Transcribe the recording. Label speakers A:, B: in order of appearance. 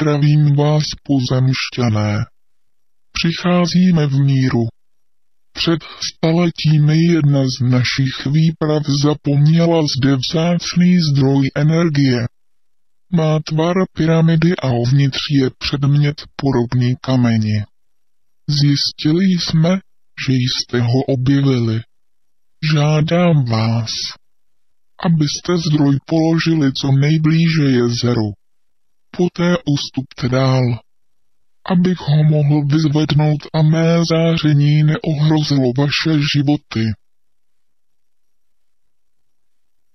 A: Zdravím vás, pozemšťané. Přicházíme v míru. Před staletími jedna z našich výprav zapomněla zde vzácný zdroj energie. Má tvar pyramidy a uvnitř je předmět podobný kameni. Zjistili jsme, že jste ho objevili. Žádám vás, abyste zdroj položili co nejblíže jezeru. Poté ustupte dál, abych ho mohl vyzvednout a mé záření neohrozilo vaše životy.